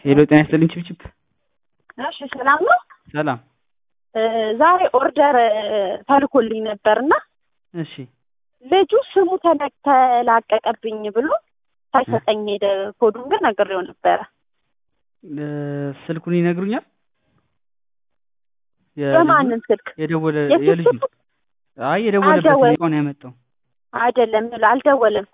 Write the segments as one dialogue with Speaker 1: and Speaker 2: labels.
Speaker 1: ሄሎ ጤና ይስጥልኝ ችብችብ።
Speaker 2: እሺ ሰላም ነው።
Speaker 1: ሰላም።
Speaker 2: ዛሬ ኦርደር ተልኮልኝ ነበርና
Speaker 1: እሺ
Speaker 2: ልጁ ስሙ ተላቀቀብኝ ብሎ ሳይሰጠኝ ሄደ። ኮዱን ግን ነግሬው ነበረ።
Speaker 1: ስልኩን ይነግሩኛል?
Speaker 2: የማንን ስልክ?
Speaker 1: የደወለ የልጁ? አይ የደወለበት ነው ያመጣው። አይደለም
Speaker 2: አልደወለም።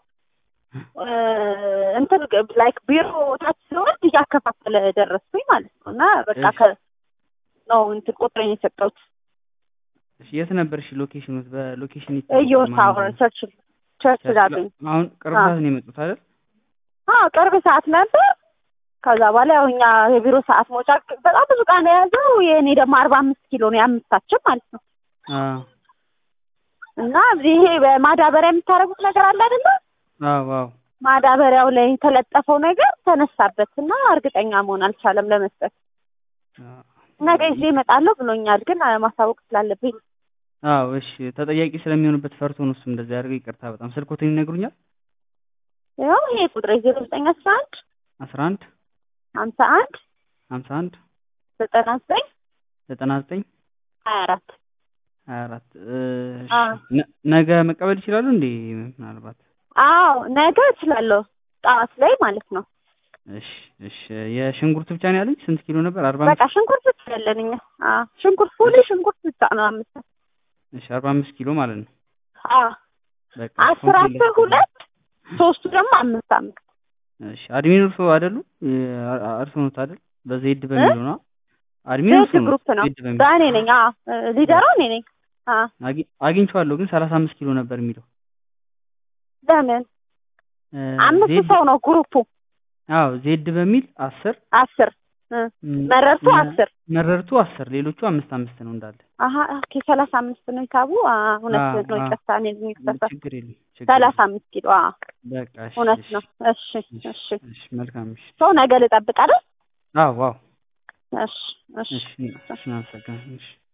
Speaker 2: እንትን ላይክ ቢሮ ታች ስለሆነ እያከፋፈለ ደረስኩኝ ማለት ነው። እና በቃ ነው እንትን ቁጥሬን የሰጠሁት።
Speaker 1: እሺ የት ነበርሽ ሎኬሽኑ? በሎኬሽን
Speaker 2: ታወር ቸርች ዳግኝ።
Speaker 1: አሁን ቅርብ ሰዓት ነው የመጡት አይደል?
Speaker 2: ቅርብ ሰዓት ነበር። ከዛ በኋላ ያው እኛ የቢሮ ሰዓት መውጫ በጣም ብዙ ዕቃ ነው የያዘው። የኔ ደግሞ 45 ኪሎ ነው ያምስታችን ማለት ነው። እና ይሄ በማዳበሪያ የምታረጉት ነገር አለ አይደል?
Speaker 1: አዎ
Speaker 2: ማዳበሪያው ላይ የተለጠፈው ነገር ተነሳበትና እርግጠኛ መሆን አልቻለም ለመስጠት። ነገ ይዤ እመጣለሁ ብሎኛል፣ ግን ማሳወቅ ስላለብኝ።
Speaker 1: እሺ ተጠያቂ ስለሚሆንበት ፈርቶ ነው እሱ እንደዚህ ያደርገው። ይቅርታ በጣም። ስልኮትን ይነግሩኛል?
Speaker 2: ያው ይሄ ቁጥሬ 0911
Speaker 1: 11
Speaker 2: 51
Speaker 1: 51
Speaker 2: 99
Speaker 1: 99
Speaker 2: 24
Speaker 1: 24 ነገ መቀበል ይችላሉ እንዴ? ምናልባት
Speaker 2: ነገ እችላለሁ፣ ጠዋት ላይ ማለት ነው።
Speaker 1: እሺ የሽንኩርት ብቻ ነው ያለኝ? ስንት ኪሎ ነበር? 45።
Speaker 2: በቃ ሽንኩርት ብቻ ያለኝ። ሽንኩርት ፉሊ ሽንኩርት ብቻ ነው 5።
Speaker 1: እሺ 45 ኪሎ ማለት ነው።
Speaker 2: በቃ 10 2 ሶስቱ ደግሞ 5።
Speaker 1: እሺ አድሚን እርሶ አይደሉ? እርሶ ነው አይደል? በዜድ በሚለው ነው አድሚን እርሶ ነው?
Speaker 2: ግሩፕ ነው። እኔ ነኝ። ሊደሩ እኔ ነኝ።
Speaker 1: አግኝቼዋለሁ፣ ግን 35 ኪሎ ነበር የሚለው።
Speaker 2: ለምን 5 ሰው ነው ግሩፑ?
Speaker 1: ዜድ በሚል 10 መረርቱ 10 ሌሎቹ 5 ነው እንዳለ።
Speaker 2: ኦኬ 35 ነው ይታቡ። እውነት ነው። ይቅርታ ነው የሚከፈታ።
Speaker 1: ችግር የለም።
Speaker 2: 35 ኪሎ
Speaker 1: በቃ
Speaker 2: እውነት ነው። እሺ
Speaker 1: መልካም።
Speaker 2: ሰው ነገ ልጠብቅ አይደል?
Speaker 1: አዎ
Speaker 2: እሺ
Speaker 1: እናመሰግናለን።